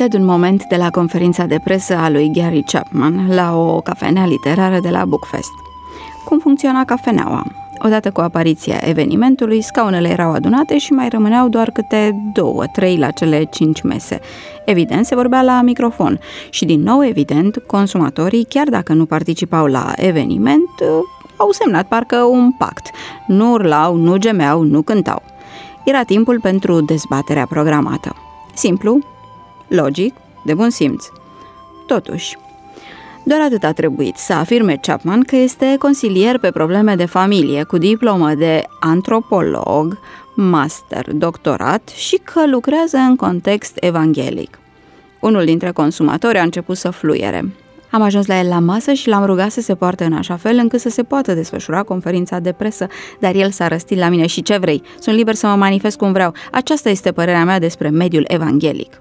aminte de un moment de la conferința de presă a lui Gary Chapman la o cafenea literară de la Bookfest. Cum funcționa cafeneaua? Odată cu apariția evenimentului, scaunele erau adunate și mai rămâneau doar câte 2-3 la cele 5 mese. Evident, se vorbea la microfon și, din nou, evident, consumatorii, chiar dacă nu participau la eveniment, au semnat parcă un pact. Nu urlau, nu gemeau, nu cântau. Era timpul pentru dezbaterea programată. Simplu, logic, de bun simț. Totuși, doar atât a trebuit să afirme Chapman că este consilier pe probleme de familie cu diplomă de antropolog, master, doctorat și că lucrează în context evanghelic. Unul dintre consumatori a început să fluiere. Am ajuns la el la masă și l-am rugat să se poarte în așa fel încât să se poată desfășura conferința de presă, dar el s-a răstit la mine: și ce vrei? Sunt liber să mă manifest cum vreau. Aceasta este părerea mea despre mediul evanghelic.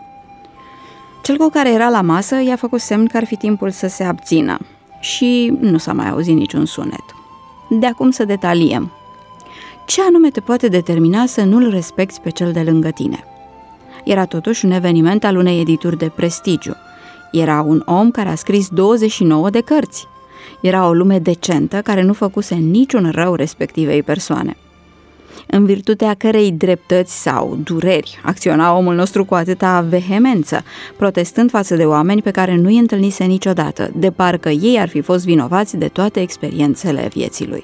Cel cu care era la masă i-a făcut semn că ar fi timpul să se abțină și nu s-a mai auzit niciun sunet. De acum să detaliem. Ce anume te poate determina să nu-l respecti pe cel de lângă tine? Era totuși un eveniment al unei edituri de prestigiu. Era un om care a scris 29 de cărți. Era o lume decentă care nu făcuse niciun rău respectivei persoane. În virtutea cărei dreptăți sau dureri acționa omul nostru cu atâta vehemență, protestând față de oameni pe care nu-i întâlnise niciodată, de parcă ei ar fi fost vinovați de toate experiențele vieții lui.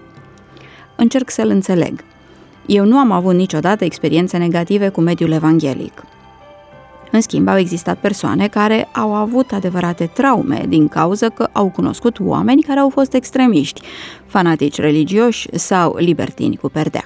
Încerc să-l înțeleg. Eu nu am avut niciodată experiențe negative cu mediul evanghelic. În schimb, au existat persoane care au avut adevărate traume din cauza că au cunoscut oameni care au fost extremiști, fanatici religioși sau libertini cu perdea.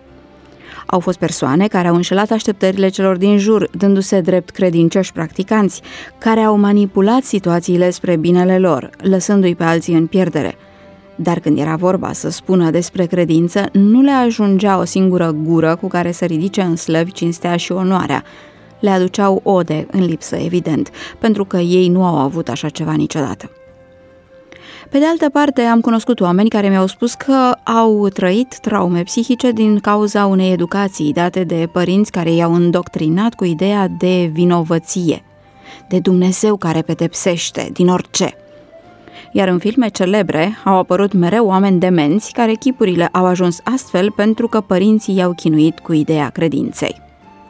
Au fost persoane care au înșelat așteptările celor din jur, dându-se drept credincioși practicanți, care au manipulat situațiile spre binele lor, lăsându-i pe alții în pierdere. Dar când era vorba să spună despre credință, nu le ajungea o singură gură cu care să ridice în slăvi cinstea și onoarea. Le aduceau ode în lipsă, evident, pentru că ei nu au avut așa ceva niciodată. Pe de altă parte, am cunoscut oameni care mi-au spus că au trăit traume psihice din cauza unei educații date de părinți care i-au îndoctrinat cu ideea de vinovăție, de Dumnezeu care pedepsește din orice. Iar în filme celebre au apărut mereu oameni demenți care chipurile au ajuns astfel pentru că părinții i-au chinuit cu ideea credinței.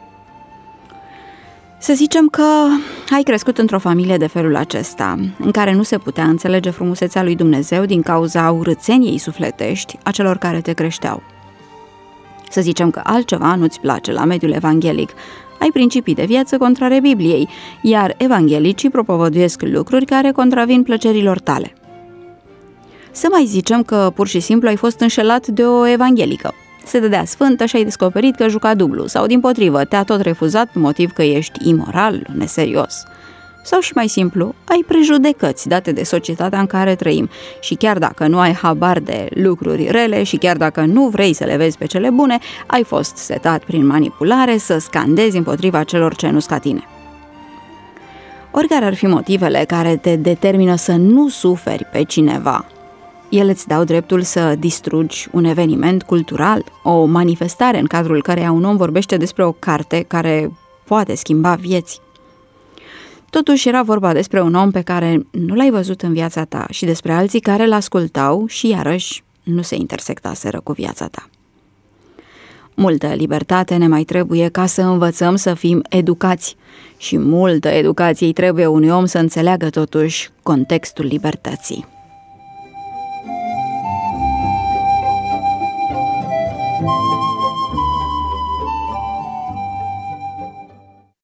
Să zicem că ai crescut într-o familie de felul acesta, în care nu se putea înțelege frumusețea lui Dumnezeu din cauza urâțeniei sufletești a celor care te creșteau. Să zicem că altceva nu-ți place la mediul evanghelic, ai principii de viață contrare Bibliei, iar evanghelicii propovăduiesc lucruri care contravin plăcerilor tale. Să mai zicem că pur și simplu ai fost înșelat de o evanghelică. Se dădea sfântă și ai descoperit că juca dublu sau, dimpotrivă, te-a tot refuzat pe motiv că ești imoral, neserios. Sau și mai simplu, ai prejudecăți date de societatea în care trăim și chiar dacă nu ai habar de lucruri rele și chiar dacă nu vrei să le vezi pe cele bune, ai fost setat prin manipulare să scandezi împotriva celor ce nu-s ca tine. Oricare ar fi motivele care te determină să nu suferi pe cineva, ele îți dau dreptul să distrugi un eveniment cultural, o manifestare în cadrul căreia un om vorbește despre o carte care poate schimba vieți. Totuși era vorba despre un om pe care nu l-ai văzut în viața ta și despre alții care l-ascultau și iarăși nu se intersectaseră cu viața ta. Multă libertate ne mai trebuie ca să învățăm să fim educați și multă educație îi trebuie unui om să înțeleagă totuși contextul libertății.